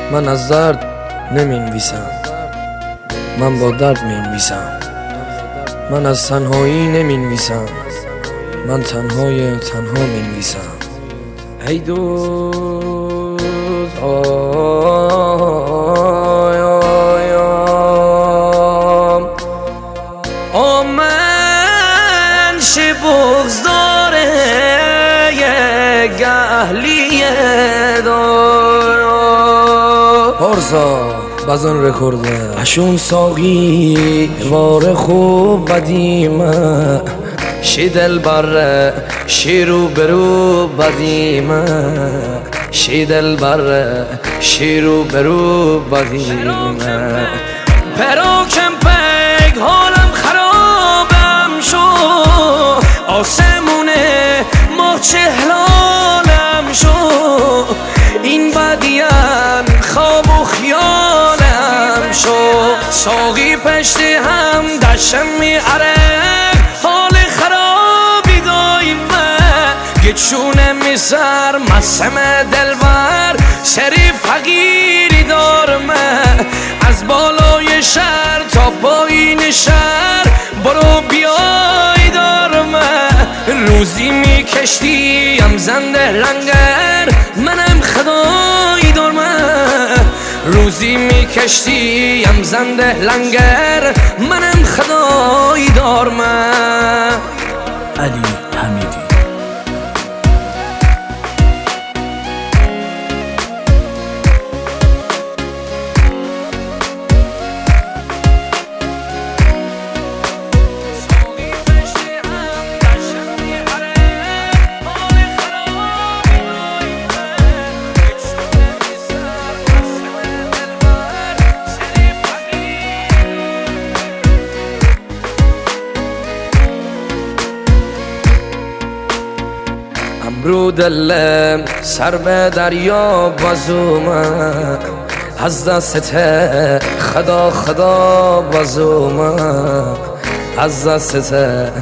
من از درد نمینویسم، من با درد مینویسم. من از تنهایی نمینویسم، من تنها مینویسم. ای دوست آمن شه بغض داره یک اهلیه دار پارسا بزن رکورده اشون ساقی وار خوب بدیمه شی دل بره شی رو برو بدیمه شی دل بره شی رو برو بدیمه پراکم پگ حالم خرابم شو آسمونه ماه چهلالم شو این بدیم خواب و خیالم شو ساقی پشتی هم دشم میاره حال خرابی دایمه گچونه میسر مسم دلبر شریف فقیری دارمه از بالای شهر تا پایین شهر برو بیای دارمه روزی میکشتیم زنده لنگر منم خدای دارمه روزی میکشتیم زنده لنگر منم خدای دارمه. علی حمیدی. امرو دلم سر به دریا بازومه از دستت خدا بازومه از دستت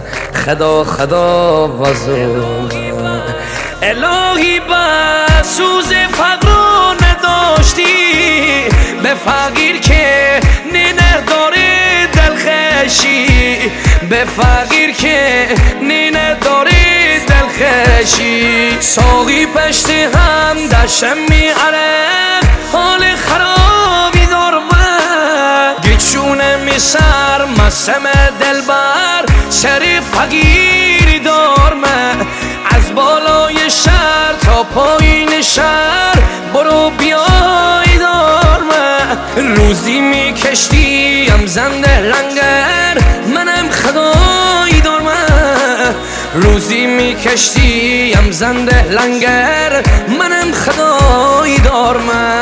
خدا بازومه الهی با سوز فقر رو نداشتی به فقیر که نینه داری دلخشی به فقیر که نینه داری دلخشی ساقی پشتی هم دشم میاره حال خرابی دارمه گچونه میسر مسم دلبر شریف فقیری دارمه از بالای شهر تا پایین شهر برو بیای دارمه روزی میکشتیم زنده لنگر منم خدای دارمه روزی میکشتیم زنده لنگر منم خدای دارمه.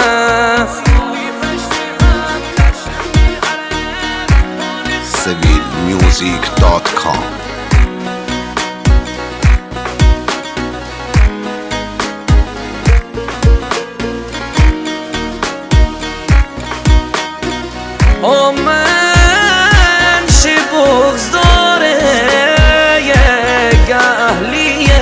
civilmusic.com آمن شه بغض داره یک اهلیه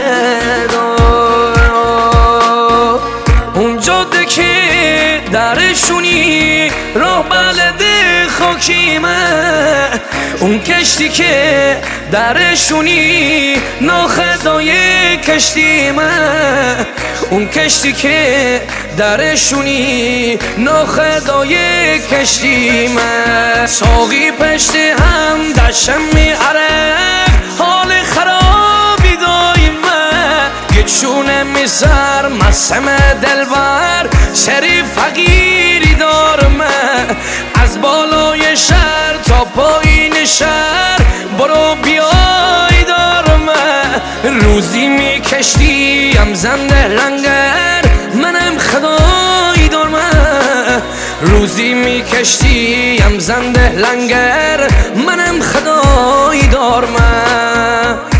دار اون جاده که درشونی راه بلده خاکیمه اون کشتی که درشونی ناخدای کشتیمه اون کشتی که درشونی ناخدای کشتیمه ساقی پشتی هم دشم میاره حال خرابی دایمه گچونه میسر مسم دلبر شریف فقیری دارمه از بالای شهر تا پایین شهر برو بیای دارمه روزی میکشتیم زنده لنگر منم خدای دارمه روزی میکشتیم زنده لنگر منم خدای دارمه.